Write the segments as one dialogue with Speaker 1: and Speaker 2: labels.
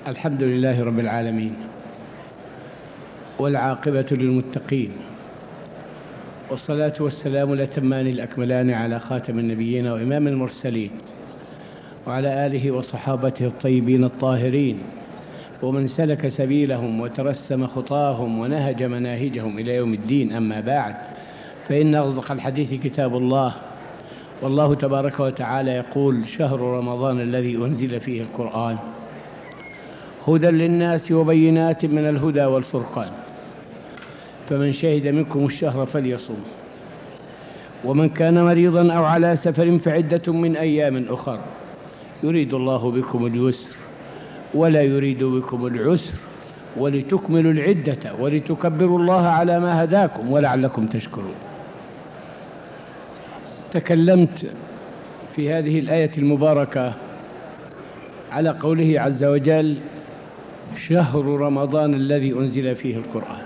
Speaker 1: الحمد لله رب العالمين، والعاقبة للمتقين، والصلاة والسلام الأتمان الأكملان على خاتم النبيين وإمام المرسلين، وعلى آله وصحابته الطيبين الطاهرين، ومن سلك سبيلهم وترسم خطاهم ونهج مناهجهم إلى يوم الدين. أما بعد، فإن أصدق الحديث كتاب الله، والله تبارك وتعالى يقول: شهر رمضان الذي أنزل فيه القرآن هدى للناس وبينات من الهدى والفرقان، فمن شهد منكم الشهر فليصم، ومن كان مريضا أو على سفر فعدة من أيام أخر، يريد الله بكم اليسر ولا يريد بكم العسر، ولتكملوا العدة ولتكبروا الله على ما هداكم ولعلكم تشكرون. تكلمت في هذه الآية المباركة على قوله عز وجل: شهر رمضان الذي أنزل فيه القرآن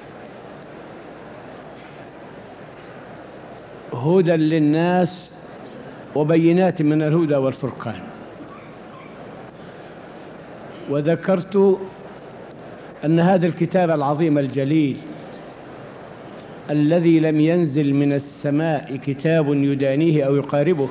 Speaker 1: هدى للناس وبينات من الهدى والفرقان. وذكرت أن هذا الكتاب العظيم الجليل الذي لم ينزل من السماء كتاب يدانيه أو يقاربه،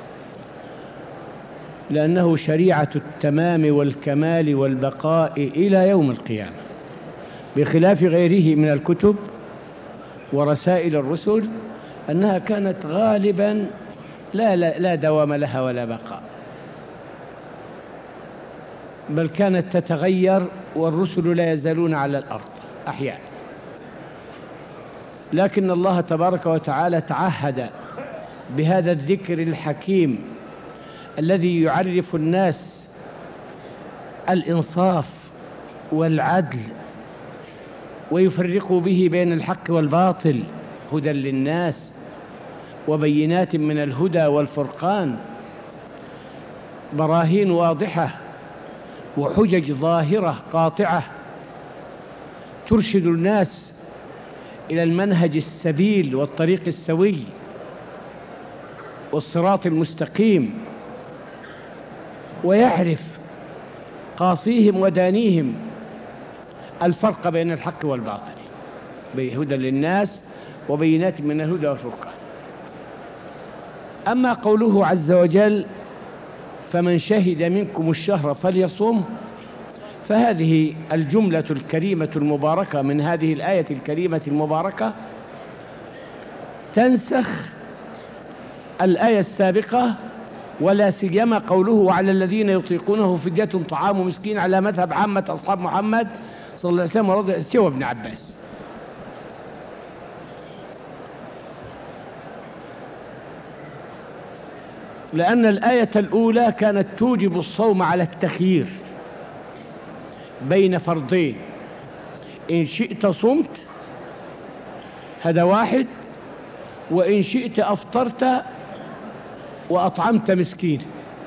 Speaker 1: لأنه شريعة التمام والكمال والبقاء إلى يوم القيامة، بخلاف غيره من الكتب ورسائل الرسل أنها كانت غالبا لا دوام لها ولا بقاء، بل كانت تتغير، والرسل لا يزالون على الأرض أحيانا. لكن الله تبارك وتعالى تعهد بهذا الذكر الحكيم الذي يعرف الناس الإنصاف والعدل ويفرق به بين الحق والباطل، هدى للناس وبينات من الهدى والفرقان، براهين واضحة وحجج ظاهرة قاطعة ترشد الناس إلى المنهج السبيل والطريق السوي والصراط المستقيم، ويعرف قاصيهم ودانيهم الفرق بين الحق والباطل، بهدى للناس وبينات من الهدى والفرقان. أما قوله عز وجل: فمن شهد منكم الشهر فليصم، فهذه الجملة الكريمة المباركة من هذه الآية الكريمة المباركة تنسخ الآية السابقة، ولا سيما قوله: وعلى الذين يطيقونه فدية طعام مسكين، على مذهب عامة أصحاب محمد صلى الله عليه وسلم ورضي سوى ابن عباس. لأن الآية الأولى كانت توجب الصوم على التخيير بين فرضين: إن شئت صمت، هذا واحد، وإن شئت أفطرت وأطعمت مسكين،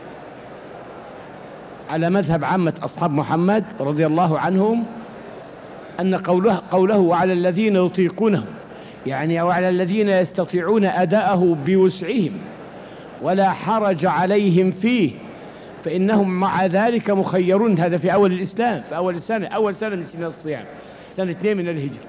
Speaker 1: على مذهب عامة أصحاب محمد رضي الله عنهم، أن قوله وعلى الذين يطيقونه، يعني وعلى الذين يستطيعون أداءه بوسعهم ولا حرج عليهم فيه، فإنهم مع ذلك مخيرون. هذا في أول الإسلام، في أول سنة من سنة الصيام، سنة 2 من الهجرة،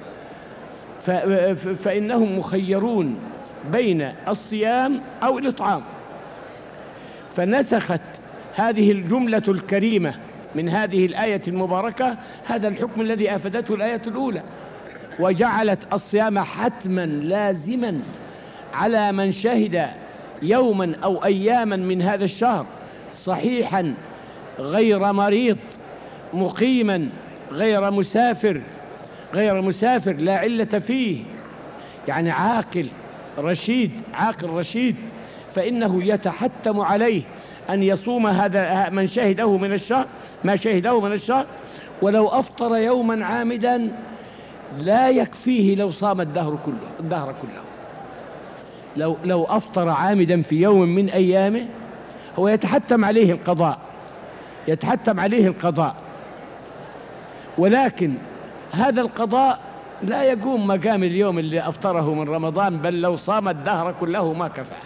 Speaker 1: فإنهم مخيرون بين الصيام أو الإطعام. فنسخت هذه الجملة الكريمة من هذه الآية المباركة هذا الحكم الذي أفادته الآية الأولى، وجعلت الصيام حتما لازما على من شهد يوما أو أياما من هذا الشهر صحيحا غير مريض، مقيما غير مسافر لا علة فيه، يعني عاقل رشيد، فإنه يتحتم عليه أن يصوم هذا من شهده من الشهر ما شهده من الشهر، ولو أفطر يوما عامدا لا يكفيه لو صام الدهر كله. لو أفطر عامدا في يوم من أيامه هو يتحتم عليه القضاء، ولكن هذا القضاء لا يقوم مقام اليوم اللي أفطره من رمضان، بل لو صام الدهر كله ما كفاه.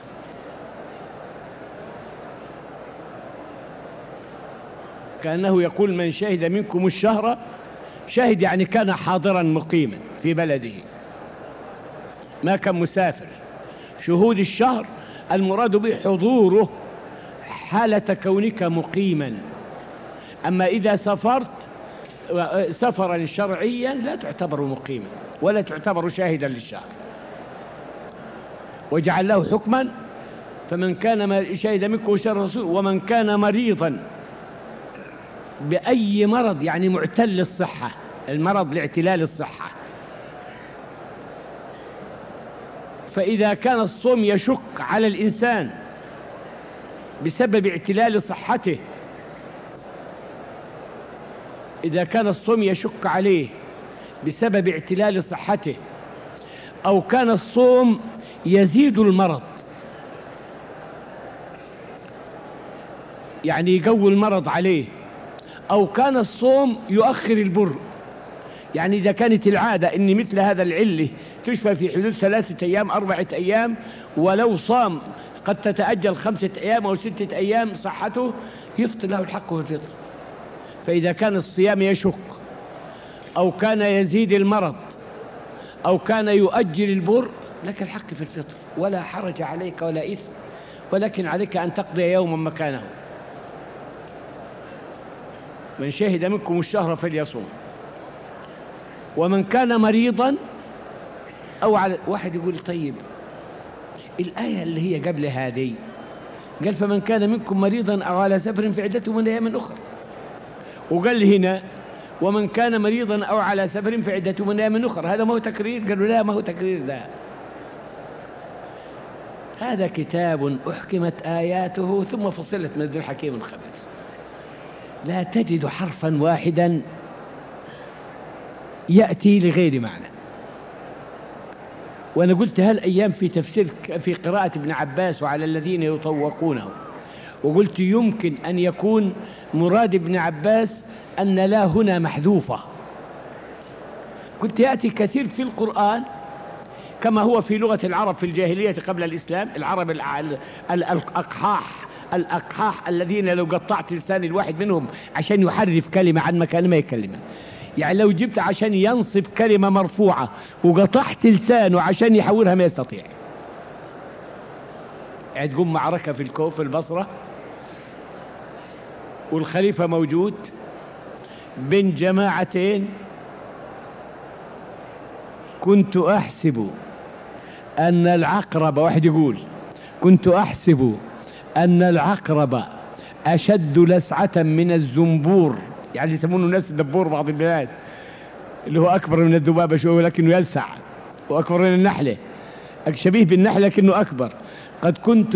Speaker 1: كأنه يقول من شهد منكم الشهر، شهد يعني كان حاضرا مقيما في بلده، ما كان مسافر. شهود الشهر المراد به حضوره حالة كونك مقيما. أما إذا سافرت سفرا شرعيا لا تعتبر مقيما ولا تعتبر شاهدا للشهر. وجعل له حكما، فمن كان شهد منكم شهر الرسول ومن كان مريضا بأي مرض، يعني معتل الصحة، المرض لاعتلال الصحة. فإذا كان الصوم يشق على الإنسان بسبب اعتلال صحته، إذا كان الصوم يشق عليه بسبب اعتلال صحته، أو كان الصوم يزيد المرض، يعني يقوي المرض عليه، أو كان الصوم يؤخر البر، يعني إذا كانت العادة أن مثل هذا العلة تشفى في حدود 3 أيام 4 أيام، ولو صام قد تتأجل 5 أيام أو 6 أيام صحته، يفطر له الحق في الفطر. فإذا كان الصيام يشق أو كان يزيد المرض أو كان يؤجل البر، لك الحق في الفطر ولا حرج عليك ولا إثم، ولكن عليك أن تقضي يوما مكانه. من شهد منكم الشهر فليصوم. ومن كان مريضا أو على واحد يقول طيب الآية اللي هي قبل هذه قال فمن كان منكم مريضا أو على سفر فعدته من أيام أخرى، وقال هنا ومن كان مريضا أو على سفر فعدته من أيام أخرى، هذا ما هو تكرير؟ قالوا لا ما هو تكرير، هذا كتاب أحكمت آياته ثم فصلت من لدن حكيم خبير. لا تجد حرفا واحدا يأتي لغير معنى. وأنا قلت هالأيام في تفسير في قراءة ابن عباس وعلى الذين يطوقونه، وقلت يمكن أن يكون مراد ابن عباس أن لا هنا محذوفة. قلت يأتي كثير في القرآن كما هو في لغة العرب في الجاهلية قبل الإسلام، العرب الأقحاح الذين لو قطعت لسان الواحد منهم عشان يحرف كلمة عن مكان ما يكلمها، يعني لو جبت عشان ينصب كلمة مرفوعة وقطعت لسانه عشان يحولها ما يستطيع. يعني تقوم معركة في الكوف في البصرة والخليفة موجود بين جماعتين، كنت أحسب أن العقرب، واحد يقول كنت أحسب أن العقرب أشد لسعة من الزنبور، يعني يسمونه الناس الدبور بعض البلاد، اللي هو أكبر من الذبابة شوية ولكنه يلسع، وأكبر من النحلة، شبيه بالنحلة لكنه أكبر. قد كنت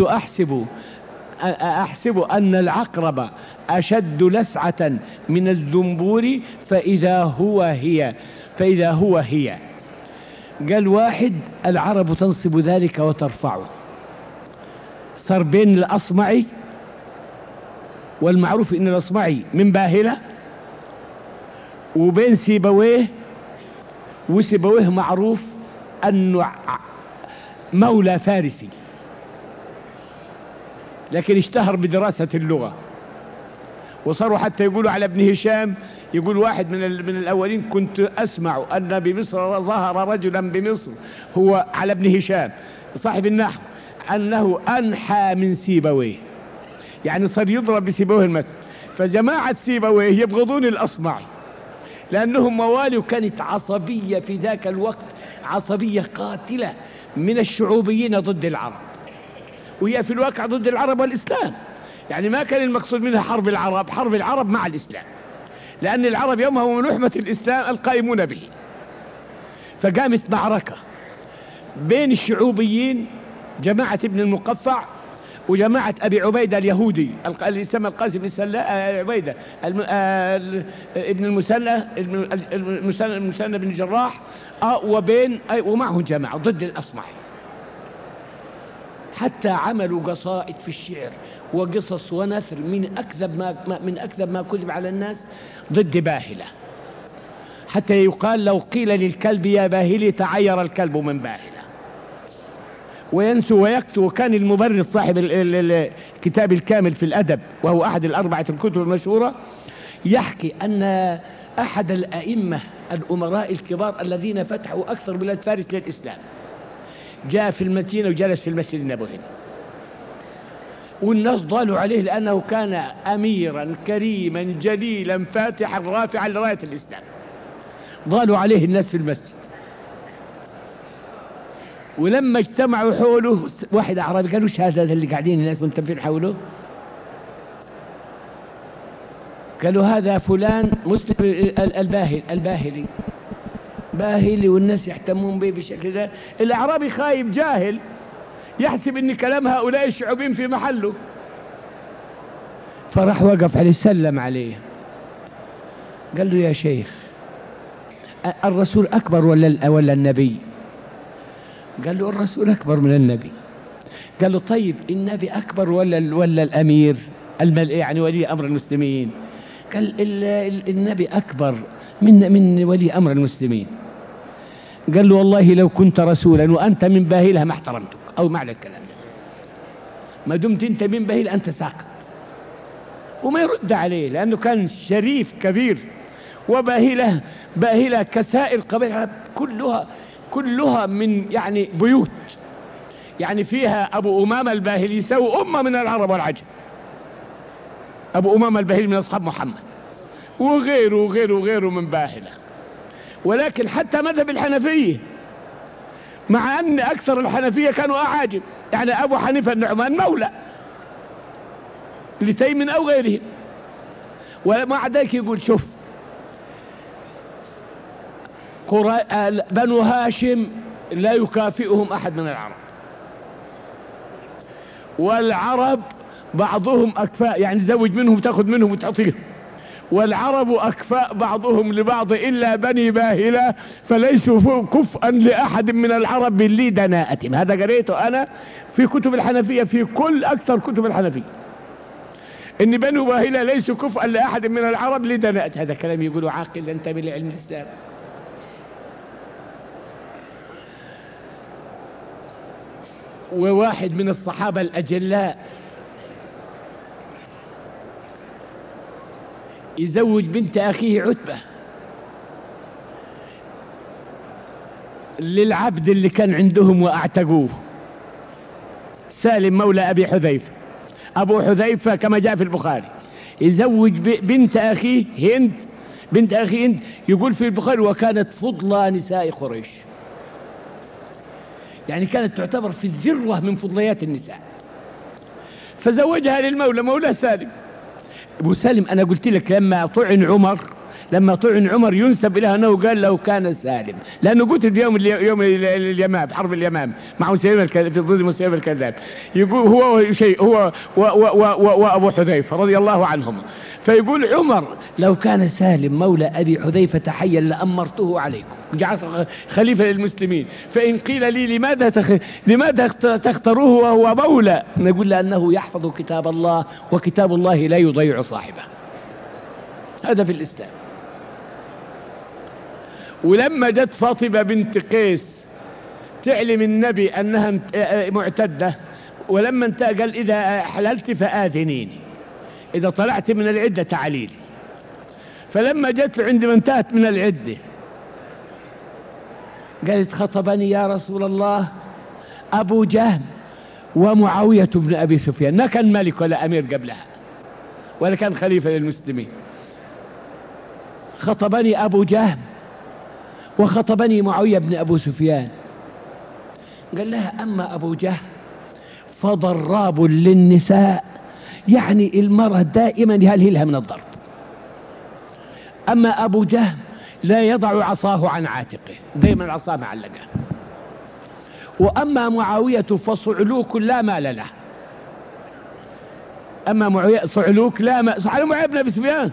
Speaker 1: أحسب أن العقرب أشد لسعة من الزنبور فإذا هو هي. قال واحد العرب تنصب ذلك وترفعه، صار بين الأصمعي، والمعروف إن الأصمعي من باهلة، وبين سيبويه، وسيبويه معروف أنه مولى فارسي لكن اشتهر بدراسة اللغة. وصاروا حتى يقولوا على ابن هشام، يقول واحد من الأولين كنت أسمع أن بمصر ظهر رجلا بمصر هو على ابن هشام صاحب النحو أنه أنحى من سيبويه، يعني صار يضرب بسيبويه المثل. فجماعة سيبويه يبغضون الأصمعي لأنهم موالي، وكانت عصبية في ذاك الوقت، عصبية قاتلة من الشعوبيين ضد العرب، وهي في الواقع ضد العرب والإسلام. يعني ما كان المقصود منها حرب العرب، حرب العرب مع الإسلام، لأن العرب يومها من لحمة الإسلام القائمون به. فقامت معركة بين الشعوبيين، جماعة ابن المقفع وجماعة أبي عبيدة اليهودي اللي يسمى القاسم بن عبيدة ابن المثنى بن الجراح، ومعهم جماعة ضد الأصمعي، حتى عملوا قصائد في الشعر وقصص ونثر من أكذب ما كذب على الناس ضد باهلة، حتى يقال لو قيل للكلب يا باهلي تعير الكلب من باهلة. وينسو ويكتب. وكان المبرد صاحب الكتاب الكامل في الأدب، وهو أحد 4 الكتب المشهورة، يحكي أن أحد الأئمة الأمراء الكبار الذين فتحوا أكثر بلاد فارس للإسلام جاء في المدينة وجلس في المسجد النبوي، والناس ضالوا عليه لأنه كان أميرا كريما جليلا فاتحا رافعا لراية الإسلام. ضالوا عليه الناس في المسجد، ولما اجتمعوا حوله واحد أعرابي قالوا: ايش هذا اللي قاعدين الناس منتبهين حوله؟ قالوا: هذا فلان مسلم الباهلي باهلي، والناس يهتمون به بشكل ده. الأعرابي خايب جاهل يحسب ان كلام هؤلاء الشعوبين في محله، فراح وقف عليه سلم عليه قال له: يا شيخ، الرسول أكبر ولا النبي؟ قال له: الرسول أكبر من النبي. قال له: طيب النبي أكبر ولا الأمير يعني ولي أمر المسلمين؟ قال: النبي أكبر من ولي أمر المسلمين. قال له: والله لو كنت رسولا وأنت من باهلها ما احترمتك، أو معنى الكلام ده، ما دمت أنت من باهل أنت ساقط. وما يرد عليه لأنه كان شريف كبير، وباهلة كسائر قبائل كلها من يعني بيوت، يعني فيها أبو أمامة الباهلي يسوي أمة من العرب والعجم. أبو أمامة الباهلي من أصحاب محمد، وغيره من باهلة. ولكن حتى مذهب الحنفية، مع أن أكثر الحنفية كانوا أعاجم، يعني أبو حنيفة النعمان مولى لتيم أو غيره، ومع ذلك يقول: شوف، بنو هاشم لا يكافئهم أحد من العرب، والعرب بعضهم أكفاء، يعني زوج منهم تأخذ منهم وتعطيهم، والعرب أكفاء بعضهم لبعض إلا بني باهلة فليسوا كفءا لأحد من العرب لي دناءة. هذا قريته أنا في كتب الحنفية، في أكثر كتب الحنفية، إن بنو باهلة ليسوا كفءا لأحد من العرب لدناءة. هذا كلام يقوله عاقل ينتمي لعلم الإسلام. وواحد من الصحابة الأجلاء يزوج بنت أخيه عتبة للعبد اللي كان عندهم وأعتقوه، سالم مولى أبي حذيفة. أبو حذيفة كما جاء في البخاري يزوج بنت أخيه هند، بنت أخي هند، يقول في البخاري: وكانت فضلى نساء قريش، يعني كانت تعتبر في الذروة من فضليات النساء. فزوجها للمولى، مولى سالم. أبو سالم أنا قلت لك لما طعن عمر ينسب إلى أنه قال: لو كان سالم، لأنه قتل في يوم اليمام، حرب اليمام مع مسيلمة في ضد مسيلمة الكذاب. يقول هو وأبو حذيفة رضي الله عنهم، فيقول عمر: لو كان سالم مولى أبي حذيفة حيا لأمرته عليكم وجعل خليفة للمسلمين، فإن قيل لي لماذا تختاروه وهو مولى؟ نقول: لأنه يحفظ كتاب الله، وكتاب الله لا يضيع صاحبه. هذا في الإسلام. ولما جت فاطمة بنت قيس تعلم النبي أنها معتدة، ولما انتهى قال: إذا حللت فآذنيني، إذا طلعت من العدة تعاليلي. فلما جت عندما انتهت من العدة قالت: خطبني يا رسول الله أبو جهم ومعاوية بن أبي سفيان، ما كان ملك ولا أمير قبلها ولا كان خليفة للمسلمين. خطبني أبو جهم وخطبني معاوية بن أبو سفيان. قال لها: أما أبو جهم فضراب للنساء، يعني المرأة دائما يهلهلها من الضرب. أما أبو جهم لا يضع عصاه عن عاتقه، دائما العصا معلقة. وأما معاوية فصعلوك لا مال له. أما معاوية صعلوك لا مال، صعلوا معاوية بن أبي سفيان.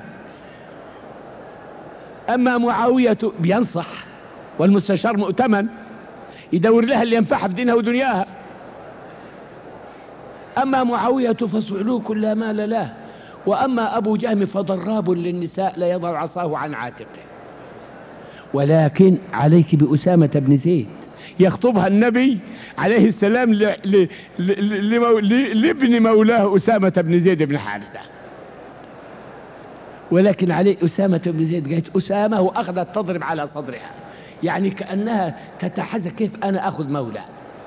Speaker 1: أما معاوية بينصح، والمستشار مؤتمن يدور لها اللي ينفعها في دينها ودنياها. أما معاوية فصعلوك لا مال له، وأما أبو جهم فضراب للنساء لا يضع عصاه عن عاتقه. ولكن عليك بأسامة بن زيد، يخطبها النبي عليه السلام لابن مولاه أسامة بن زيد بن حارثة. ولكن عليه أسامة بن زيد، قالت أسامة وأخذت تضرب على صدرها، يعني كأنها تتحزن كيف أنا أخذ مولى.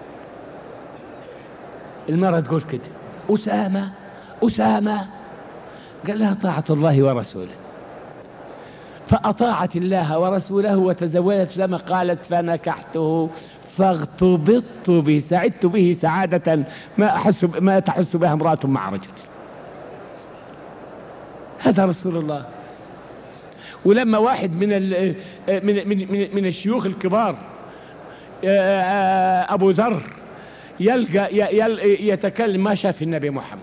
Speaker 1: المرأة تقول كده أسامة أسامة، قال لها طاعة الله ورسوله، فأطاعت الله ورسوله وتزوجت أسامة. قالت فنكحته فاغتبطت به، سعدت به سعادة ما تحس بها امرأة مع رجل. هذا رسول الله. ولما واحد من الشيوخ الكبار أبو ذر يتكلم، ما شاف النبي محمد،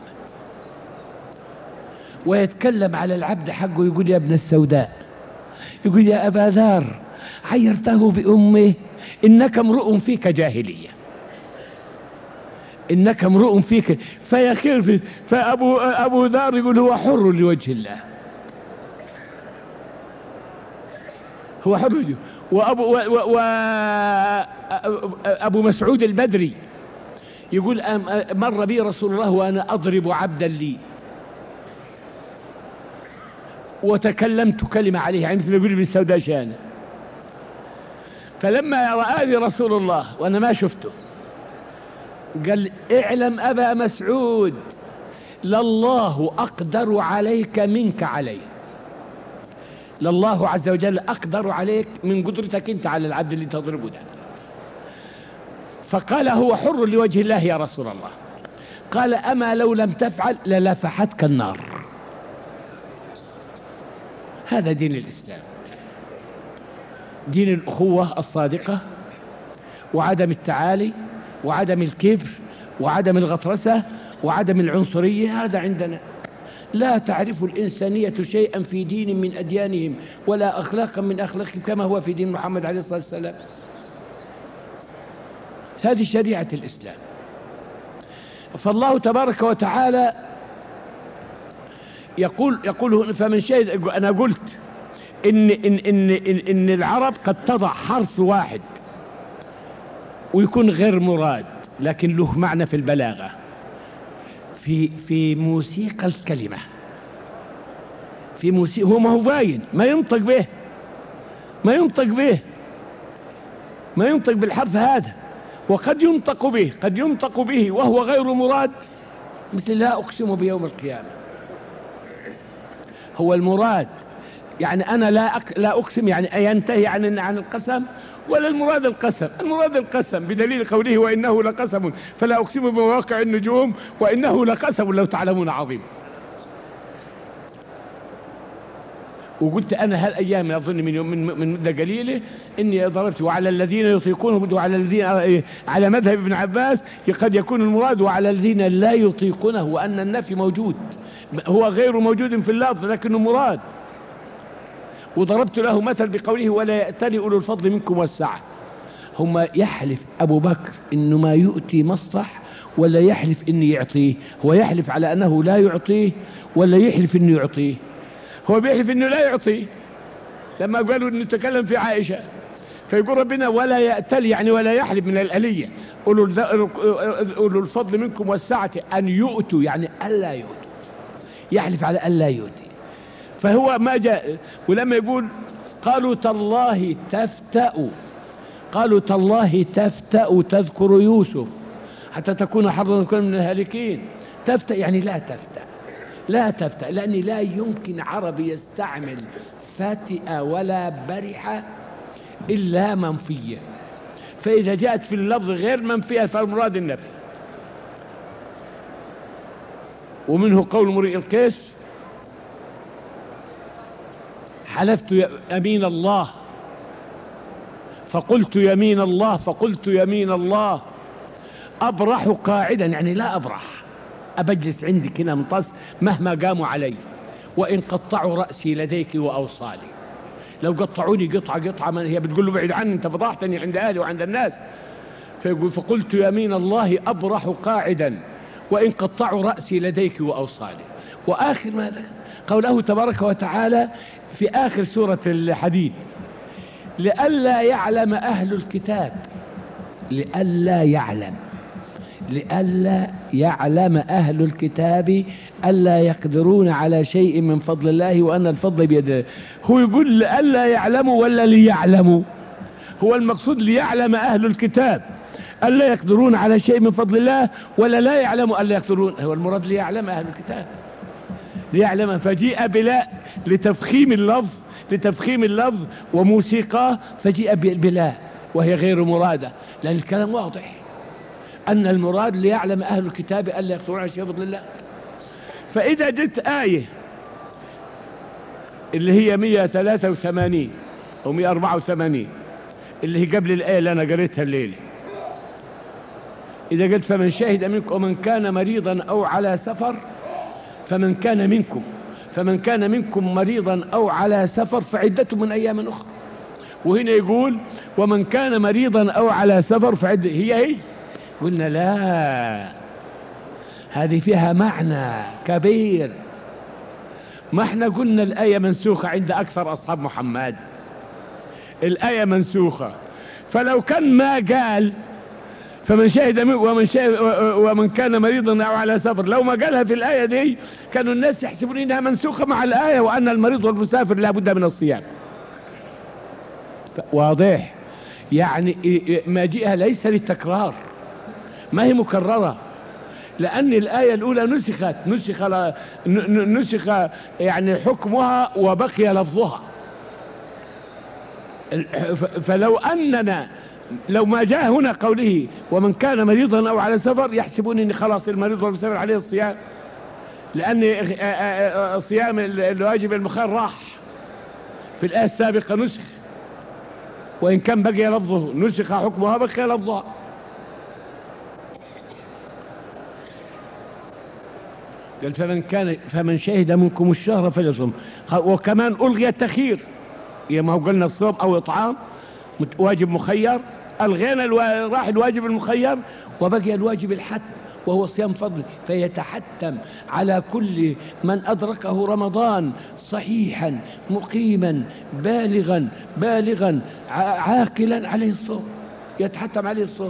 Speaker 1: ويتكلم على العبد حقه، يقول يا ابن السوداء، يقول يا أبا ذر عيرته بأمه، إنك امرؤ فيك جاهلية، إنك امرؤ فيك فيخير. فأبو ذر يقول هو حر لوجه الله، هو حر لوجه. وأبو مسعود البدري يقول مر بي رسول الله وأنا أضرب عبدا لي، وتكلمت كلمة عليه، يعني مثل ما يقول ابن السوداء شانه. فلما رآني رسول الله وأنا ما شفته قال اعلم أبا مسعود لله أقدر عليك منك عليه، لله عز وجل أقدر عليك من قدرتك أنت على العبد اللي تضربه ده. فقال هو حر لوجه الله يا رسول الله. قال أما لو لم تفعل للفحتك النار. هذا دين الإسلام، دين الأخوة الصادقة، وعدم التعالي، وعدم الكبر، وعدم الغطرسة، وعدم العنصرية. هذا عندنا. لا تعرف الإنسانية شيئا في دين من أديانهم ولا أخلاقا من أخلاقهم كما هو في دين محمد عليه الصلاة والسلام. هذه شريعة الإسلام. فالله تبارك وتعالى يقول فمن شهد. أنا قلت إن العرب قد تضع حرف واحد ويكون غير مراد، لكن له معنى في البلاغة، في موسيقى الكلمة، في موسيقى. هو ما هو باين، ما ينطق به، ما ينطق بالحرف هذا. وقد ينطق به، قد ينطق به وهو غير مراد، مثل لا أقسم بيوم القيامة. هو المراد يعني أنا لا أقسم، يعني ينتهي عن القسم، ولا المراد القسم. المراد القسم بدليل قوله وإنه لقسم فلا أقسم بمواقع النجوم وإنه لقسم لو تعلمون عظيم. وقلت أنا هالأيام أظن من مدة قليلة إني ضربت وعلى الذين يطيقونه، وعلى الذين على مذهب ابن عباس قد يكون المراد وعلى الذين لا يطيقونه، وأن النفي موجود، هو غير موجود في اللفظ لكنه مراد. وضربت له مثل بقوله ولا يأتلي أولو الفضل منكم والسعة. هم يحلف أبو بكر إنه ما يؤتي مصلح، ولا يحلف إنه يعطيه؟ هو يحلف على أنه لا يعطيه، ولا يحلف إنه يعطيه؟ هو بيحلف إنه لا يعطيه. لما قالوا إنه تكلم في عائشة، فيقول ربنا ولا يأتلي، يعني ولا يحلف من الألية، أولو الفضل منكم والسعة أن يؤتوا، يعني ألا يؤتوا، يحلف على ألا يؤتي. فهو ما جاء. ولما يقول قالوا تالله تفتأ، قالوا تالله تفتأ تذكر يوسف حتى تكون حرضا تكون من الهالكين. تفتأ يعني لا تفتأ، لا تفتأ، لأن لا يمكن عربي يستعمل فتئة ولا برحة إلا منفية. فإذا جاءت في اللفظ غير منفية فالمراد النفي. ومنه قول امرئ القيس حلفت يمين الله فقلت يمين الله، فقلت يمين الله أبرح قاعدا، يعني لا أبرح، أبجلس عندك هنا مطس مهما قاموا علي، وإن قطعوا رأسي لديك وأوصالي. لو قطعوني قطعة من هي بتقول له بعيد عني، أنت فضحتني عند أهلي وعند الناس. فيقول فقلت يمين الله أبرح قاعدا وإن قطعوا رأسي لديك وأوصالي. وآخر ما قوله تبارك وتعالى في آخر سورة الحديد لئلا يعلم أهل الكتاب، لئلا يعلم،
Speaker 2: لئلا يعلم أهل الكتاب ألا يقدرون على شيء من فضل الله وأن الفضل بيده. هو يقول لئلا يعلموا ولا ليعلموا؟ هو المقصود ليعلم أهل الكتاب ألا يقدرون على شيء من فضل الله، ولا لا يعلموا ألا يقدرون؟ هو المراد ليعلم أهل الكتاب، ليعلم. فجيء بلا لتفخيم اللفظ وموسيقاه، فجيء بلا وهي غير مرادة، لأن الكلام واضح أن المراد ليعلم أهل الكتاب ألا يقدرون على شيء من فضل الله. فإذا جئت آية اللي هي 183 أو 184 اللي هي قبل الآية اللي أنا قريتها الليلة، إذا قلت فمن شهد منكم ومن كان مريضا أو على سفر، فمن كان منكم مريضا أو على سفر فعدة من أيام أخرى. وهنا يقول ومن كان مريضا أو على سفر فعدة، هي قلنا لا، هذه فيها معنى كبير. ما احنا قلنا الآية منسوخة عند أكثر أصحاب محمد، الآية منسوخة. فلو كان ما قال فمن شهد ومن كان مريضا أو على سفر، لو ما قالها في الآية دي كانوا الناس يحسبون إنها منسوخة مع الآية، وأن المريض والمسافر لا بد من الصيام. واضح؟ يعني مجيئها ليس للتكرار، ما هي مكررة، لأن الآية الأولى نسخ يعني حكمها وبقي لفظها. فلو أننا لو ما جاء هنا قوله ومن كان مريضا أو على سفر، يحسبون إن خلاص المريض والمسافر عليه الصيام، لأن صيام الواجب المخير راح في الآية السابقة، نسخ، وإن كان بقي لفظه نسخ حكمها بقي لفظها. قال فمن شهد منكم الشهر فليصم. وكمان ألغي التخيير، ما هو قلنا الصوم أو إطعام واجب مخير، ألغينا راح الواجب المخير وبقي الواجب الحتم وهو صيام فضل، فيتحتم على كل من أدركه رمضان صحيحا مقيما بالغا عاقلا عليه الصوم، يتحتم عليه الصوم.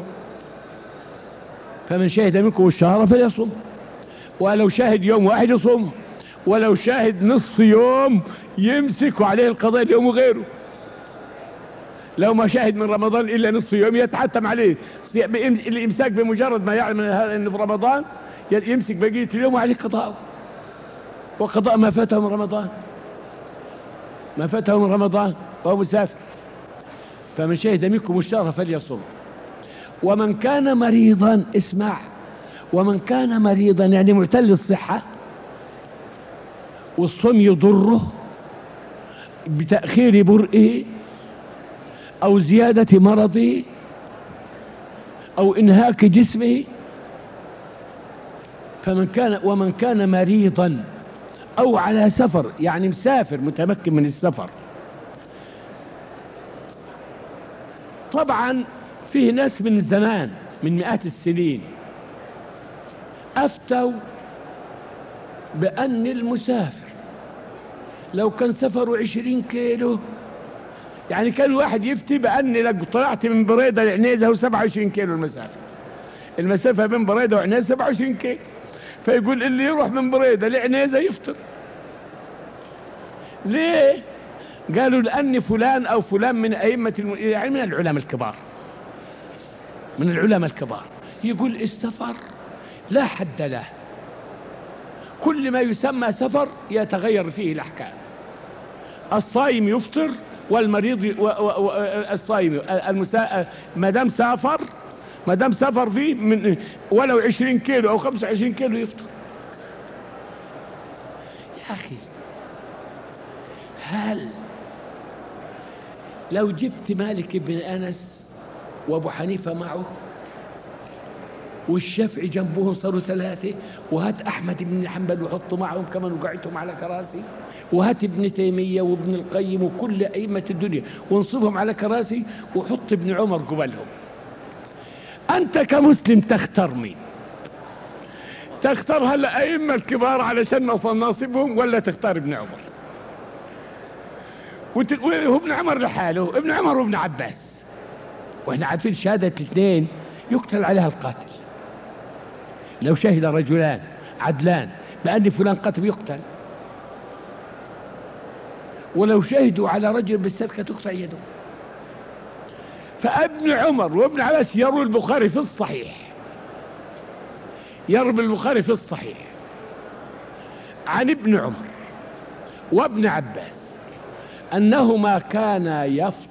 Speaker 2: فمن شهد منكم الشهر فليصم، ولو شاهد يوم واحد يصوم، ولو شاهد نصف يوم يمسك عليه القضاء اليوم وغيره. لو ما شاهد من رمضان إلا نصف يوم يتحتم عليه الإمساك، بمجرد ما يعلم أنه في رمضان يمسك بقية اليوم وعليه قضاء، وقضاء ما فاته من رمضان وهو مسافر. فمن شهد منكم الشهر فليصم. ومن كان مريضا، اسمع، ومن كان مريضا يعني معتل الصحة والصوم يضره بتأخير برئه أو زيادة مرضه أو إنهاك جسمه، ومن كان مريضا أو على سفر، يعني مسافر متمكن من السفر. طبعا فيه ناس من زمان من مئات السنين أفتوا بأن المسافر لو كان سفره 20 كيلو، يعني كان واحد يفتي بأن لو طلعت من بريدة لعنيزة هو 27 كيلو المسافة بين بريدة وعنيزة 27 كيلو، فيقول اللي يروح من بريدة لعنيزة يفطر. ليه؟ قالوا لأن فلان أو فلان من أئمة يعني من العلماء الكبار يقول السفر لا حد له، كل ما يسمى سفر يتغير فيه الأحكام. الصائم يفطر، والمريض الصائم ما دام سافر فيه من ولو 20 كيلو أو 25 كيلو يفطر. يا أخي، هل لو جبت مالك بن أنس وأبو حنيفة معه والشافعي جنبهم صاروا 3، وهات أحمد بن حنبل وحطوا معهم كمان وقعدتهم على كراسي، وهات ابن تيمية وابن القيم وكل أئمة الدنيا وانصبهم على كراسي، وحط ابن عمر قبلهم، أنت كمسلم تختار مين؟ تختار هالأئمة الكبار علشان ناصبهم، ولا تختار ابن عمر؟ وابن عمر لحاله، ابن عمر وابن عباس، واحنا عارفين شهادة الاثنين يقتل عليها القاتل. لو شهد رجلان عدلان بأن فلان قتل يقتل، ولو شهدوا على رجل بالسرقة تقطع يده. فابن عمر وابن عباس يروي البخاري في الصحيح، يروي البخاري في الصحيح عن ابن عمر وابن عباس أنهما كانا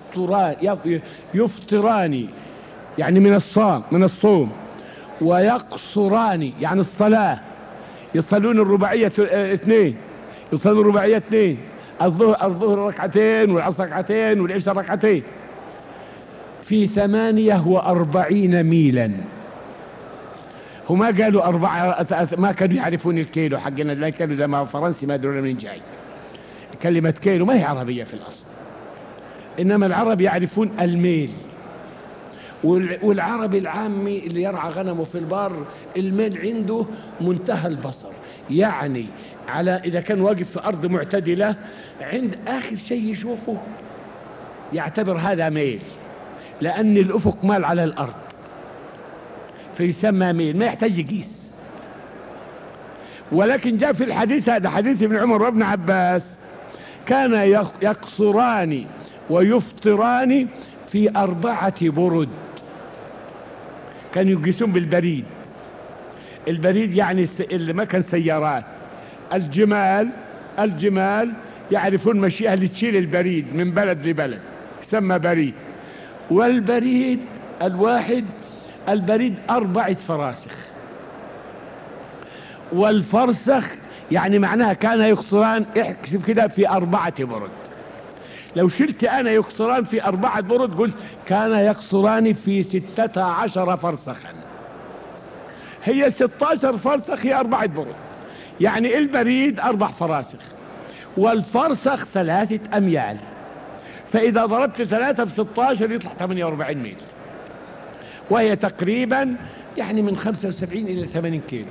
Speaker 2: يفطران يعني من الصوم ويقصران يعني الصلاة، يصلون الرباعية 2، يصلون الرباعية 2، الظهر ركعتين والعصر ركعتين والعشاء ركعتين، في 48 ميلا. هما قالوا 4، ما كانوا يعرفون الكيلو حقنا، لا كانوا ده ما فرنسي ما يدرون من جاي. كلمة كيلو ما هي عربية في الأصل، إنما العرب يعرفون الميل. والعربي العامي اللي يرعى غنمه في البر الميل عنده منتهى البصر، يعني على إذا كان واقف في أرض معتدلة عند آخر شيء يشوفه يعتبر هذا ميل، لأن الأفق مال على الأرض فيسمى ميل، ما يحتاج يقيس. ولكن جاء في الحديث هذا حديث ابن عمر وابن عباس كان يقصران ويفطران في 4 برد. كانوا يقيسون بالبريد، البريد يعني اللي ما كان سيارات، الجمال يعرفون مشيها اللي تشيل البريد من بلد لبلد يسمى بريد. والبريد الواحد البريد 4 فراسخ، والفرسخ يعني معناها كان يقصران، احسب كده في 4 برد. لو شلت أنا يقصران في 4 برد قلت كان يقصران في 16 فرسخا. هي 16 فرسخ هي 4 برد، يعني البريد 4 فراسخ والفرسخ 3 أميال، فإذا ضربت 3 في 16 يطلع 48 ميل، وهي تقريبا يعني من 75 إلى 80 كيلو.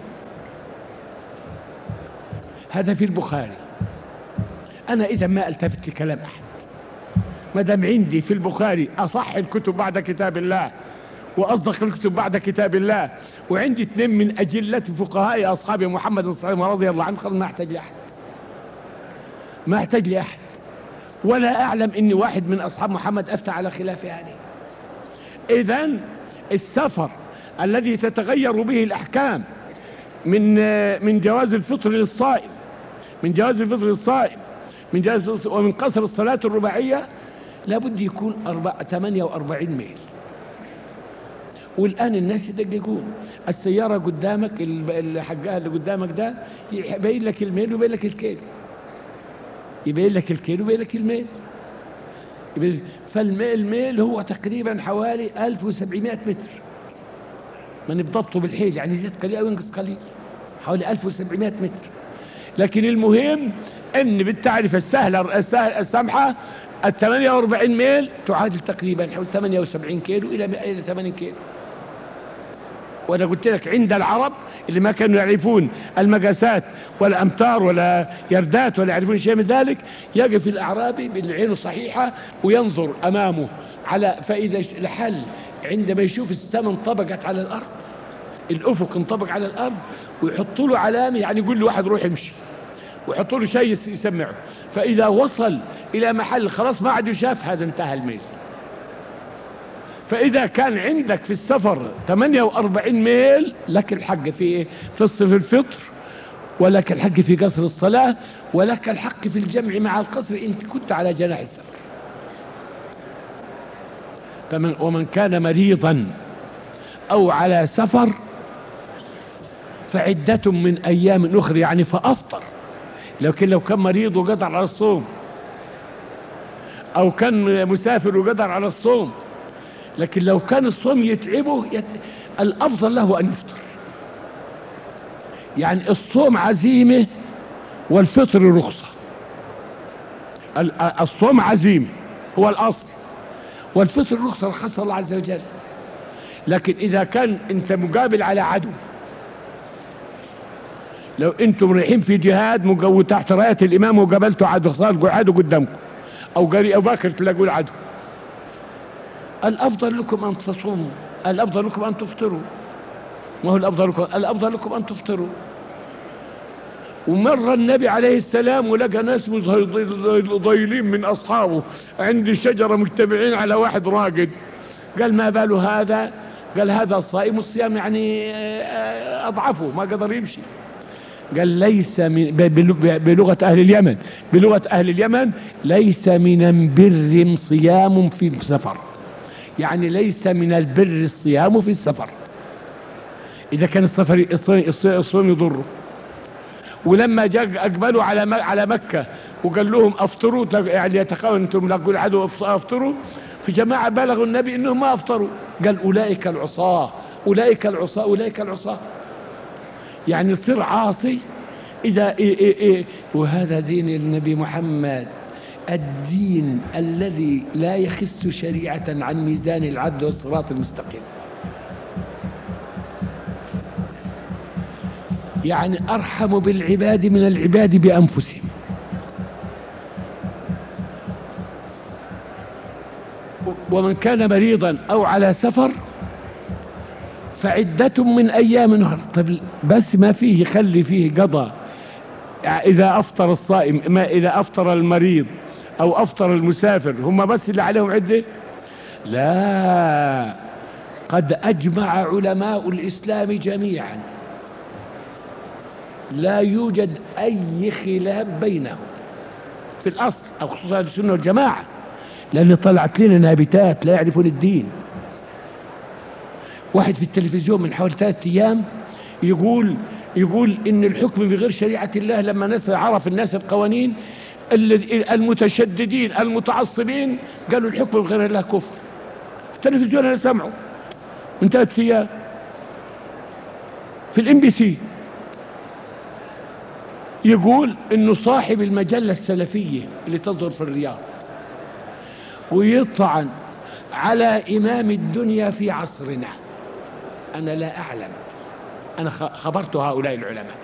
Speaker 2: هذا في البخاري. أنا إذا ما التفت لكلام أحد، ما دام عندي في البخاري أصح الكتب بعد كتاب الله وأصدق الكتب بعد كتاب الله، وعندي 2 من أجلة فقهاء أصحاب محمد صلى الله عليه وسلم رضي الله عنه، ما أحتاج لأحد، ما أحتاج لأحد، ولا أعلم إني واحد من أصحاب محمد أفتى على خلاف هذه. إذن السفر الذي تتغير به الأحكام من جواز الفطر للصائم، من جواز الفطر للصائم، ومن قصر الصلاة الرباعية لابد يكون 48 ميل. والآن الناس يدققون، السيارة قدامك حقها اللي قدامك ده يبين لك الميل ويبين لك الكيلو، يبين لك الكيلو ويبين لك الميل. فالميل هو تقريبا حوالي 1700 متر، ما نبضبطه بالحيل، يعني يزيد قليل أو ينقص قليل، حوالي 1700 متر. لكن المهم ان بالتعرفة السهلة السمحة 48 ميل تعادل تقريبا حوالي 78 كيلو إلى 80 كيلو. وأنا قلت لك عند العرب اللي ما كانوا يعرفون المقاسات ولا أمتار ولا يردات ولا يعرفون شيء من ذلك، يقف الأعرابي بالعين صحيحة وينظر أمامه فإذا الحل عندما يشوف السماء انطبقت على الأرض، الأفق انطبق على الأرض، ويحطوا له علامة، يعني يقول له واحد روح يمشي، ويحطوا له شيء يسمعه، فإذا وصل إلى محل خلاص ما عاد يشاف، هذا انتهى الميل. فإذا كان عندك في السفر 48 ميل لك الحق في الفطر، ولك الحق في قصر الصلاة، ولك الحق في الجمع مع القصر إن كنت على جناح السفر. ومن كان مريضا أو على سفر فعدة من أيام أخرى، يعني فأفطر. لكن لو كان مريض وقدر على الصوم، أو كان مسافر وقدر على الصوم، لكن لو كان الصوم يتعبه الأفضل له أن يفطر. يعني الصوم عزيمة والفطر رخصة. الصوم عزيمة هو الأصل، والفطر رخصة رخصها الله عز وجل. لكن إذا كان أنت مقابل على عدو، لو أنتم رايحين في جهاد تحت راية الإمام وقابلتوا عدو، صار عدو قدامكم أو قري أو باكر تلاقوا العدو، الأفضل لكم أن تصوموا، الأفضل لكم أن تفطروا. ما هو الأفضل لكم أن تفطروا. ومر النبي عليه السلام ولقى ناس ضايلين من أصحابه عند شجرة مجتمعين على واحد راقد. قال ما بال هذا؟ قال هذا صائم، الصيام يعني أضعفه ما قدر يمشي. قال ليس من بلغة أهل اليمن ليس من البر صيام في السفر، يعني ليس من البر الصيام في السفر إذا كان السفر الصوم يضره. ولما جاء أقبلوا على مكة وقال لهم أفطروا، يعني يتخاون أنتم نقول عدو أفطروا، في جماعة بلغوا النبي إنهم ما أفطروا. قال أولئك العصاة يعني تصير عاصي إذا وهذا دين النبي محمد، الدين الذي لا يخس شريعة عن ميزان العدل والصراط المستقيم. يعني أرحم بالعباد من العباد بأنفسهم. ومن كان مريضا أو على سفر فعدة من أيام أخرى. طب بس ما فيه خلي فيه قضاء إذا أفطر الصائم، ما إذا أفطر المريض أو أفطر المسافر هم بس اللي عليهم عدة؟ لا، قد أجمع علماء الإسلام جميعا لا يوجد أي خلاف بينهم في الأصل، أو خصوصا السنة والجماعة، لأن طلعت لنا نابتات لا يعرفون الدين. واحد في التلفزيون من حوالي 3 أيام يقول إن الحكم بغير شريعة الله، لما عرف الناس القوانين المتشددين المتعصبين قالوا الحكم بغير الله كفر. التلفزيون أنا سمعه من 3 أيام في الMBC، يقول إنه صاحب المجلة السلفية اللي تصدر في الرياض ويطعن على إمام الدنيا في عصرنا. أنا لا أعلم، أنا خبرت هؤلاء العلماء،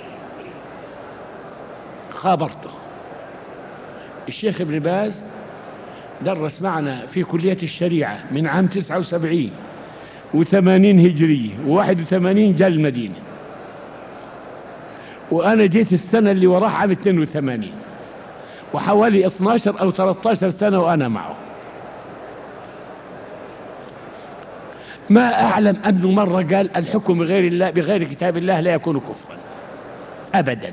Speaker 2: خبرته. الشيخ ابن باز درس معنا في كلية الشريعة من عام 79 و80 هجرية و81 جاء المدينة، وأنا جيت السنة اللي وراها عام 82، وحوالي 12 أو 13 سنة وأنا معه. ما أعلم أنه مرة قال الحكم بغير الله بغير كتاب الله لا يكون كفرا أبدا،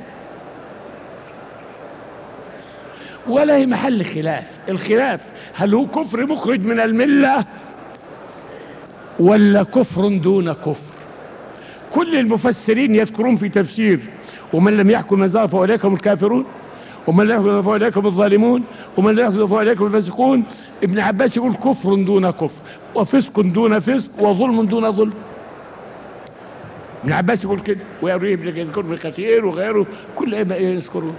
Speaker 2: ولا هي محل خلاف. الخلاف هل هو كفر مخرج من الملة ولا كفر دون كفر. كل المفسرين يذكرون في تفسير ومن لم يحكم ما فأولئك هم الكافرون، ومن لا يحكم فأولئك هم الظالمون، ومن لا يحكم فأولئك هم الفاسقون. ابن عباس يقول كفر دون كفر، وفسق دون فسق، وظلم دون ظلم. ابن عباس يقول كده، ويرويه ابن كثير وغيره كل يذكرون.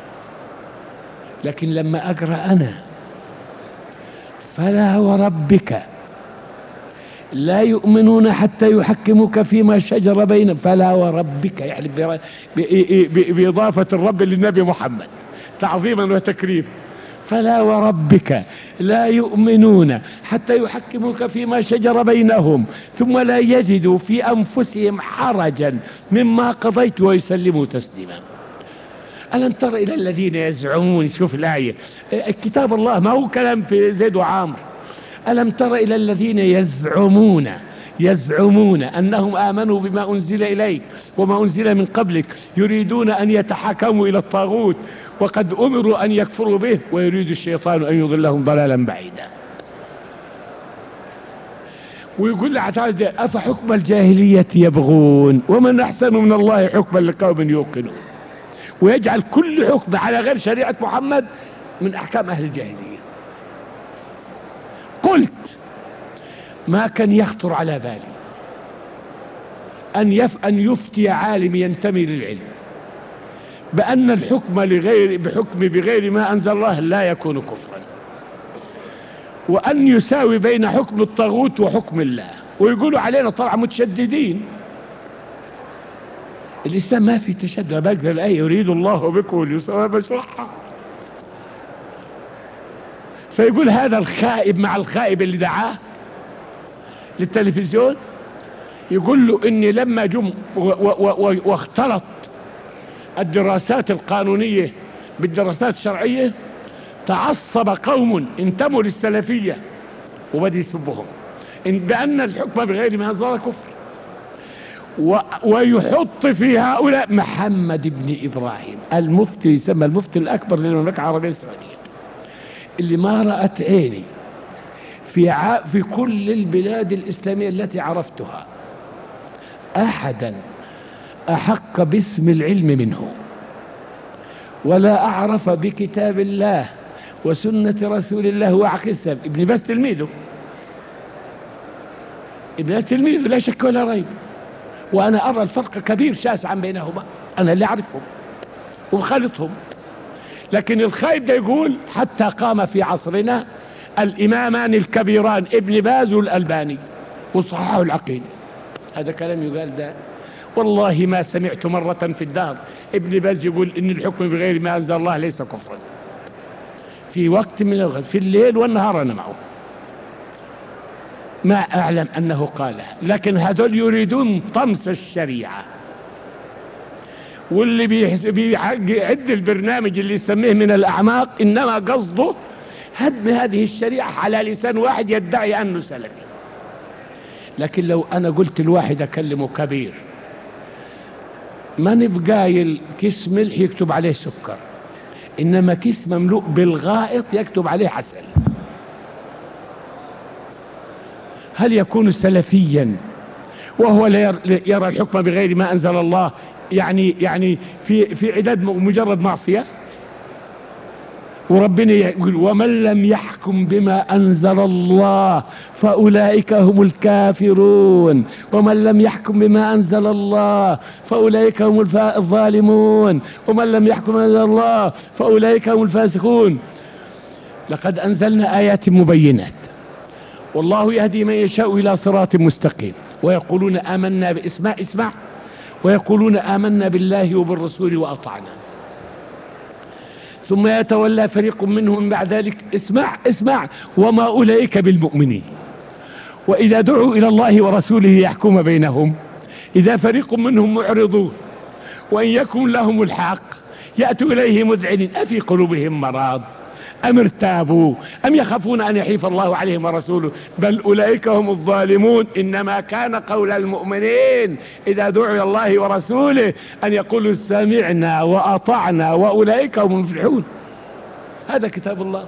Speaker 2: لكن لما أقرأ أنا فلا وربك لا يؤمنون حتى يحكموك فيما شجر بينهم، فلا وربك يعني بإضافة الرب للنبي محمد تعظيما وتكريما. فلا وربك لا يؤمنون حتى يحكموك فيما شجر بينهم ثم لا يجدوا في أنفسهم حرجا مما قضيت ويسلموا تسليما. ألم تر إلى الذين يزعمون، شوف الآية، كتاب الله ما هو كلام في زيد وعامر. ألم تر إلى الذين يزعمون أنهم آمنوا بما أنزل إليك وما أنزل من قبلك يريدون أن يتحاكموا إلى الطاغوت وقد أمروا أن يكفروا به ويريد الشيطان أن يضلهم ضلالا بعيدا. ويقول تعالى أفحكم الجاهلية يبغون ومن أحسن من الله حكما لقوم يوقنون. ويجعل كل حكم على غير شريعة محمد من أحكام أهل الجاهلية. قلت ما كان يخطر على بالي أن يفتي عالم ينتمي للعلم بأن الحكم بغير ما أنزل الله لا يكون كفرا، وأن يساوي بين حكم الطاغوت وحكم الله. ويقولوا علينا طلع متشددين. الإسلام ما في تشدد. بقدر الآية يريد الله بكم اليسر بشرحها. فيقول هذا الخائب مع الخائب اللي دعاه للتلفزيون يقول له إن لما جم واختلط الدراسات القانونية بالدراسات الشرعية، تعصب قوم انتموا للسلفية وبدأ يسبهم بأن الحكم بغير ما أنزل كفر، ويحط في هؤلاء محمد بن إبراهيم المفتي، يسمى المفتي الأكبر للمملكة العربية السعودية، اللي ما رأت عيني في كل البلاد الإسلامية التي عرفتها أحدا أحق باسم العلم منه، ولا أعرف بكتاب الله وسنة رسول الله وعقسم. ابن باز تلميذه، لا شك ولا ريب، وأنا أرى الفرق كبير شاسعا بينهما، أنا اللي أعرفهم وخالطهم. لكن الخايب ده يقول حتى قام في عصرنا الإمامان الكبيران ابن باز والألباني وصححوا العقيدة. هذا كلام يقال ده، والله ما سمعت مرة في الدهر ابن باز يقول إن الحكم بغير ما أنزل الله ليس كفرا في وقت من الوقت، في الليل والنهار أنا معه، ما أعلم أنه قاله. لكن هذول يريدون طمس الشريعة، واللي بيعد البرنامج اللي يسميه من الأعماق إنما قصده هدم هذه الشريعة على لسان واحد يدعي أنه سلفي. لكن لو أنا قلت الواحد أكلمه كبير ما نبقى كيس ملح يكتب عليه سكر، إنما كيس مملوء بالغائط يكتب عليه عسل. هل يكون سلفيا وهو لا يرى الحكم بغير ما أنزل الله؟ يعني في عداد مجرد معصية، وربنا يقول ومن لم يحكم بما أنزل الله فأولئك هم الكافرون، ومن لم يحكم بما أنزل الله فأولئك هم الظالمون، ومن لم يحكم بما أنزل الله فأولئك هم الفاسقون. لقد أنزلنا آيات مبينات والله يهدي من يشاء إلى صراط مستقيم، ويقولون آمنا اسمع ويقولون آمنا بالله وبالرسول وأطعنا، ثم يتولى فريق منهم من بعد ذلك اسمع وما أولئك بالمؤمنين، وإذا دعوا إلى الله ورسوله يحكم بينهم إذا فريق منهم معرضون، وإن يكن لهم الحق يأتوا إليه مذعنين أفي قلوبهم مرض أم ارتابوا أم يخافون أن يحيف الله عليهم ورسوله بل أولئك هم الظالمون. إنما كان قول المؤمنين إذا دعوا إلى الله ورسوله أن يقولوا سمعنا وأطعنا وأولئك هم المفلحون. هذا كتاب الله،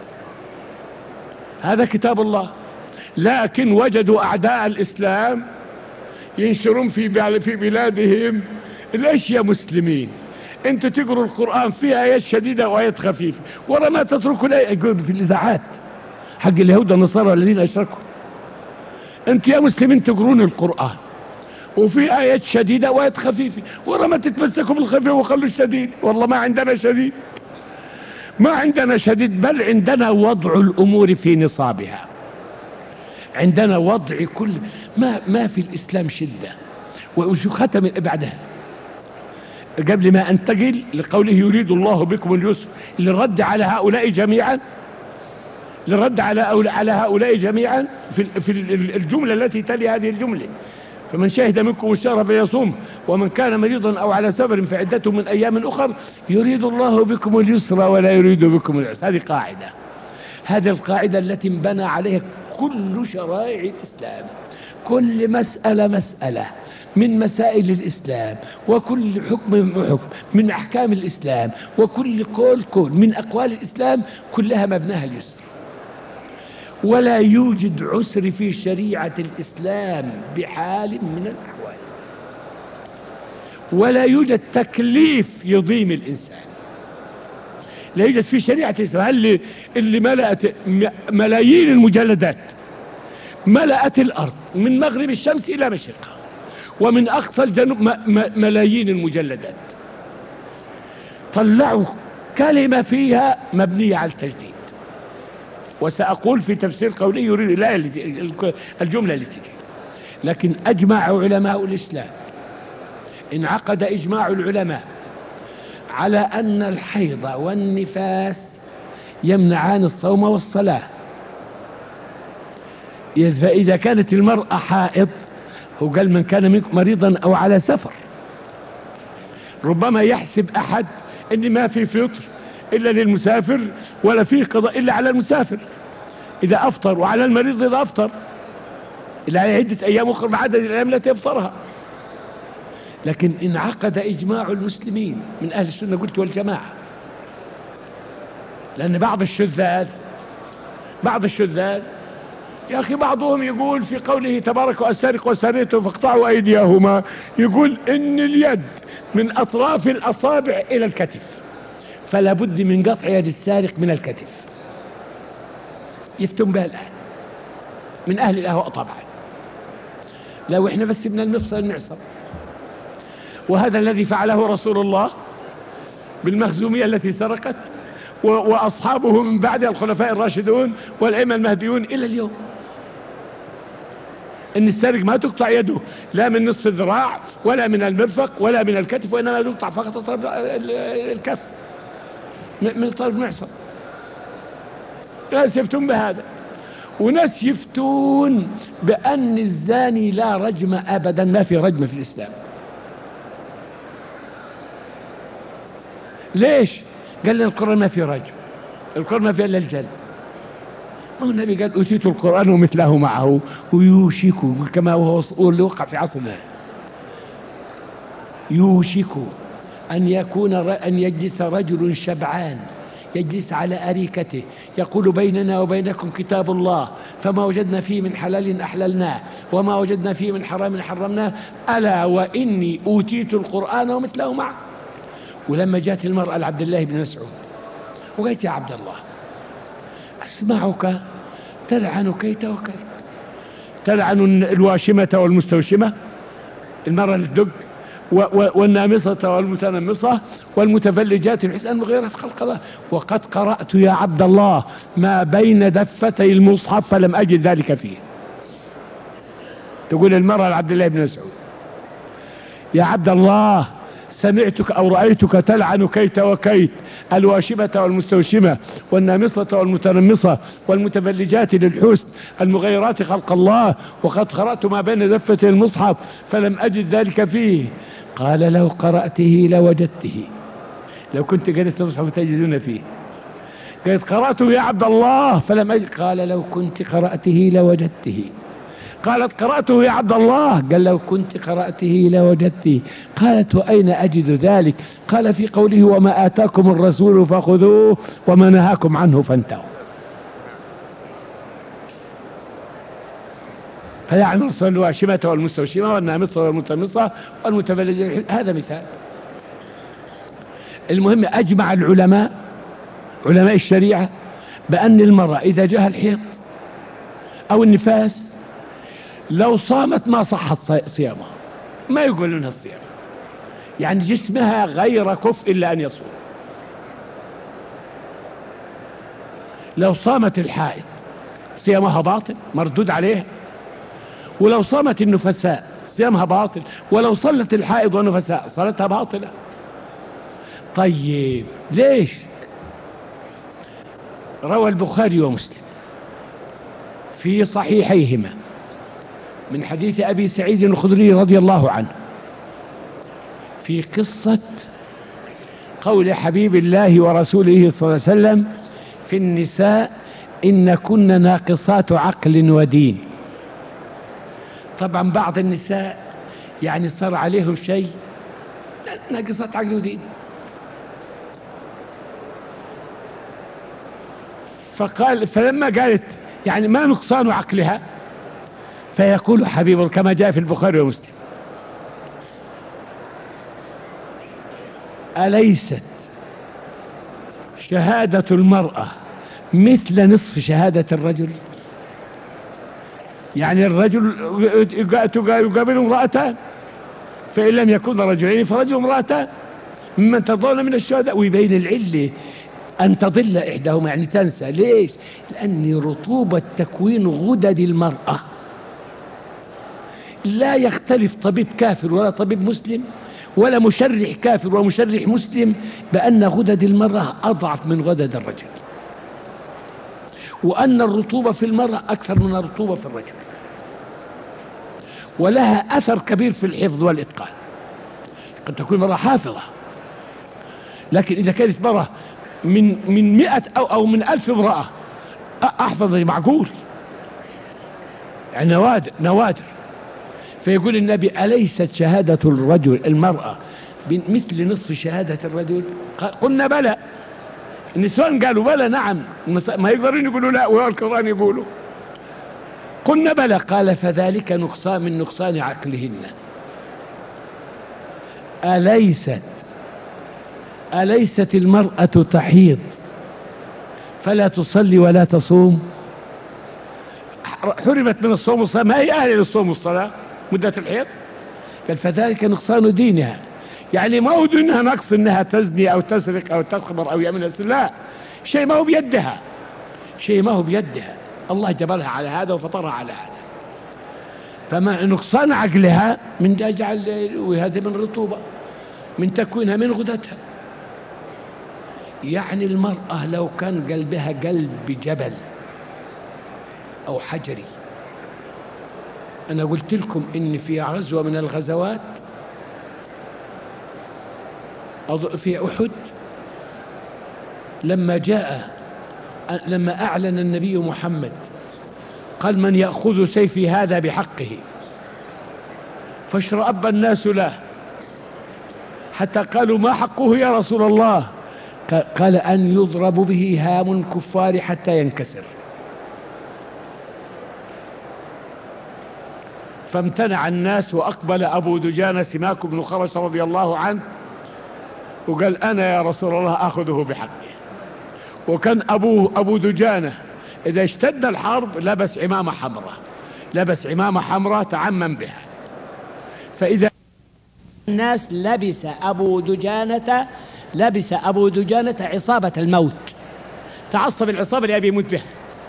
Speaker 2: هذا كتاب الله. لكن وجدوا أعداء الإسلام ينشرون في بلادهم الأشياء مسلمين، انتوا تقروا القرآن فيها آيات شديدة وآيات خفيفة، ورا ما تتركوا الآية يقول في الإذاعات حق اليهود والنصارى الذين أشركوا، انتوا يا مسلمين تقرون القرآن وفي آيات شديدة وآيات خفيفة، ورا ما تتمسكوا بالخفيف وخلوا الشديد. والله ما عندنا شديد، ما عندنا شديد، بل عندنا وضع الأمور في نصابها، عندنا وضع كل ما في الإسلام شدة. وشو ختم بعدها قبل ما أنتقل لقوله يريد الله بكم اليسر للرد على هؤلاء جميعا، على هؤلاء جميعا في الجملة التي تلي هذه الجملة، فمن شهد منكم الشهر فيصوم ومن كان مريضا أو على سفر فعدته من أيام أخر يريد الله بكم اليسر ولا يريد بكم العسر. هذه قاعدة، هذه القاعدة التي انبنى عليها كل شرائع الإسلام، كل مسألة من مسائل الإسلام، وكل حكم من أحكام الإسلام، وكل قول من أقوال الإسلام كلها مبناها اليسر. ولا يوجد عسر في شريعة الإسلام بحال من الأحوال، ولا يوجد تكليف يضيم الإنسان، لا يوجد في شريعة الإسلام. اللي ملأت ملايين المجلدات، ملأت الأرض من مغرب الشمس إلى مشرقها، ومن أقصى الجنوب ملايين المجلدات، طلعوا كلمة فيها مبنية على التجديد. وسأقول في تفسير قوله يريد الجملة التي تجي. لكن أجمع علماء الإسلام، انعقد إجماع العلماء على أن الحيض والنفاس يمنعان الصوم والصلاة. فإذا كانت المرأة حائض هو قال من كان منكم مريضا أو على سفر. ربما يحسب أحد أن ما في فطر إلا للمسافر ولا في قضاء إلا على المسافر إذا أفطر، وعلى المريض إذا أفطر، إلا على عدة أيام أخرى مع عدد الأيام التي يفطرها. لكن انعقد إجماع المسلمين من أهل السنة قلت والجماعة، لأن بعض الشذاذ يا أخي بعضهم يقول في قوله تبارك والسارق والسارقة فاقطعوا أيديهما، يقول إن اليد من أطراف الأصابع إلى الكتف، فلا بد من قطع يد السارق من الكتف. يفتون بها الآن من أهل الأهواء طبعا. لو إحنا بس من المفصل المعصر، وهذا الذي فعله رسول الله بالمخزومية التي سرقت وأصحابه من بعد الخلفاء الراشدون والأئمة المهديون إلى اليوم، إن السارق ما تقطع يده لا من نصف الذراع ولا من المرفق ولا من الكتف، وإنما تقطع فقط طرف الكف من طرف المعصر. ناس يفتون بهذا، وناس يفتون بأن الزاني لا رجم أبدا، ما في رجم في الإسلام. ليش؟ قال لنا القرآن ما في رجم، القرآن ما في إلا الجلد. ما هو النبي قال أوتيت القرآن ومثله معه ويوشك، كما هو اللي وقع في عصرنا، يوشك أن يجلس رجل شبعان، يجلس على أريكته يقول بيننا وبينكم كتاب الله، فما وجدنا فيه من حلال أحللناه وما وجدنا فيه من حرام حرمناه، ألا وإني أوتيت القرآن ومثله معه. ولما جاءت المرأة لعبد الله بن مسعود وقالت يا عبد الله أسمعك تلعن كيت وكيت، تلعن الواشمة والمستوشمة، المرأة اللي تدق، والنامصة والمتنمصة والمتفلجات الحسن وغيرها خلق الله، وقد قرأت يا عبد الله ما بين دفتي المصحف فلم أجد ذلك فيه. تقول المرأة لعبد الله بن مسعود يا عبد الله سمعتك أو رأيتك تلعن كيت وكيت، الواشمة والمستوشمة والنامصة والمتنمصة والمتفلجات للحسن المغيرات خلق الله، وقد قرأت ما بين دفتي المصحف فلم أجد ذلك فيه. قال لو قرأته لوجدته، لو كنت قرأت المصحف تجدون فيه. قالت قرأته يا عبد الله فلم أجد، قال لو كنت قرأته لوجدته. قالت قرأته يا عبد الله، قال لو كنت قرأته لوجدته. قالت وأين أجد ذلك؟ قال في قوله وما آتاكم الرسول فخذوه وما نهاكم عنه فانتهوا. فيعني الرسول الواشمة والمستوشمة والنامصة والمتنمصة والمتفلجة، هذا مثال. المهم أجمع العلماء، علماء الشريعة، بأن المرأة إذا جاء الحيض أو النفاس لو صامت ما صحت صيامها، ما يقولون الصيام، يعني جسمها غير كفء إلا أن يصوم. لو صامت الحائض صيامها باطل مردود عليها، ولو صامت النفساء صيامها باطل، ولو صلت الحائض والنفساء صلتها باطلة. طيب ليش؟ روى البخاري ومسلم في صحيحيهما من حديث أبي سعيد الخدري رضي الله عنه في قصة قول حبيب الله ورسوله صلى الله عليه وسلم في النساء إن كن ناقصات عقل ودين. طبعا بعض النساء يعني صار عليهم شيء ناقصات عقل ودين، فلما قالت يعني ما نقصان عقلها، فيقول حبيب كما جاء في البخاري ومسلم أليست شهادة المرأة مثل نصف شهادة الرجل؟ يعني الرجل يقابل امرأتان، فإن لم يكن رجلين فرجل امرأتان ممن ترضون من الشهداء، ويبين العلة أن تضل إحداهما يعني تنسى. ليش؟ لأن رطوبة تكوين غدد المرأة لا يختلف طبيب كافر ولا طبيب مسلم ولا مشرح كافر ومشرح مسلم بأن غدد المرأة أضعف من غدد الرجل، وأن الرطوبة في المرأة أكثر من الرطوبة في الرجل. ولها أثر كبير في الحفظ والإتقان. قد تكون مرأة حافظة، لكن إذا كانت مرأة من 100 أو من 1000 امرأة أحفظ، معقول يعني نوادر. فيقول النبي: أليست شهادة المرأة مثل نصف شهادة الرجل؟ قلنا بلى. النسوان قالوا بلى نعم، ما يقدرون يقولوا لا والقرآن يقولوا. قلنا بلى. قال: فذلك نقصان من نقصان عقلهن. أليست المرأة تحيض فلا تصلي ولا تصوم؟ حرمت من الصوم والصلاة، ما هي أهل للصوم والصلاة مدة الحيض. قال: فذلك نقصان دينها. يعني ما هو دينها نقص انها تزني او تسرق او تخمر او يعمل، لا، شيء ما هو بيدها، الله جبلها على هذا وفطرها على هذا. فما نقصان عقلها من جعل وهذا من رطوبة، من تكوينها، من غدتها. يعني المرأة لو كان قلبها قلب جبل أو حجري. أنا قلت لكم إن في غزوة من الغزوات في أحد، لما أعلن النبي محمد قال: من يأخذ سيفي هذا بحقه، فاشرأب الناس له حتى قالوا: ما حقه يا رسول الله؟ قال: أن يضرب به هام الكفار حتى ينكسر. فامتنع الناس، وأقبل أبو دجانة سماك بن خرش رضي الله عنه وقال: أنا يا رسول الله أخذه بحقه. وكان أبو دجانة إذا اشتد الحرب لبس عمامة حمراء تعمم بها. فإذا
Speaker 1: الناس لبس أبو دجانة عصابة الموت، تعصب العصابة اللي يبي يموت بها،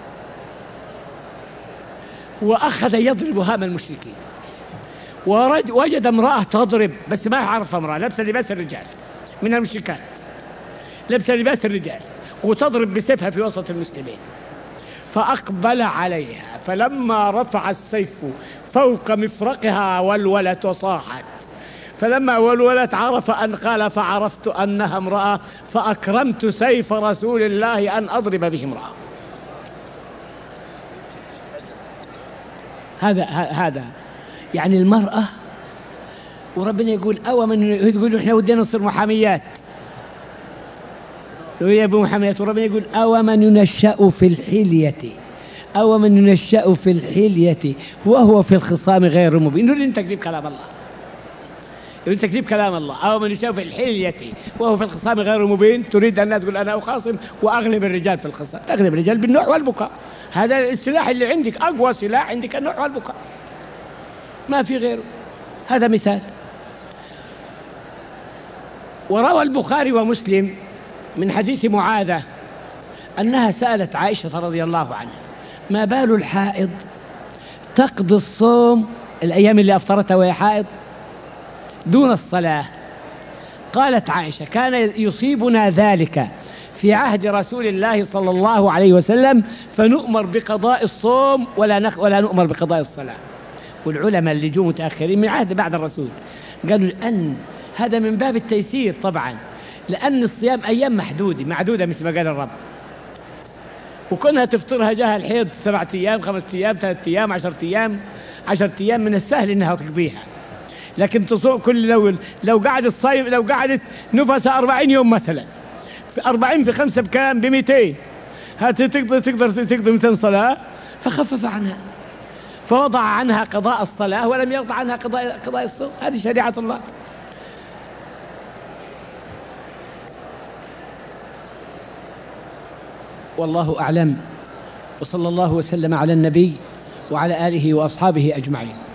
Speaker 1: وأخذ يضرب هام المشركين. ووجد امرأة تضرب، بس ما يعرف امرأة لبس لباس الرجال من المشركات، لبس لباس الرجال وتضرب بسيفها في وسط المسلمين. فأقبل عليها، فلما رفع السيف فوق مفرقها ولولت وصاحت. فلما ولولت عرف أن قال: فعرفت أنها امرأة، فأكرمت سيف رسول الله أن أضرب به امرأة. هذا يعني المرأة. وربنا يقول: يقول إحنا ودينا نصير محاميات، يا أبو محمد. وربنا يقول: أومن ينشأ في الحلية وهو في الخصام غير مبين. يقول: أنت تكذب كلام الله. أومن ينشأ في الحلية وهو في الخصام غير مبين. تريد أن تقول أنا أخاصم وأغلب الرجال في الخصام. تغلب الرجال بالنوع والبكاء. هذا السلاح اللي عندك، أقوى سلاح عندك النوع والبكاء، ما في غيره. هذا مثال. وروى البخاري ومسلم من حديث معاذة أنها سألت عائشة رضي الله عنها: ما بال الحائض تقضي الصوم الأيام اللي أفطرتها وهي حائض دون الصلاة؟ قالت عائشة: كان يصيبنا ذلك في عهد رسول الله صلى الله عليه وسلم، فنؤمر بقضاء الصوم ولا نؤمر بقضاء الصلاة. والعلماء اللي جو متأخرين من عهد بعد الرسول قالوا لأن هذا من باب التيسير طبعا، لأن الصيام أيام معدودة مثل ما قال الرب، وكونها تفطرها جاها الحيض 7 أيام 5 أيام 3 أيام 10 أيام 10 أيام من السهل إنها تقضيها. لكن تصوم لو قعدت صايم، لو قعدت نفسها 40 يوم مثلا، في 40 في 5 بكام؟ ب200. تقدر 200 صلاة، فخفف عنها، فوضع عنها قضاء الصلاة ولم يوضع عنها قضاء الصوم. هذه شريعة الله. والله أعلم، وصلى الله وسلم على النبي وعلى آله وأصحابه أجمعين.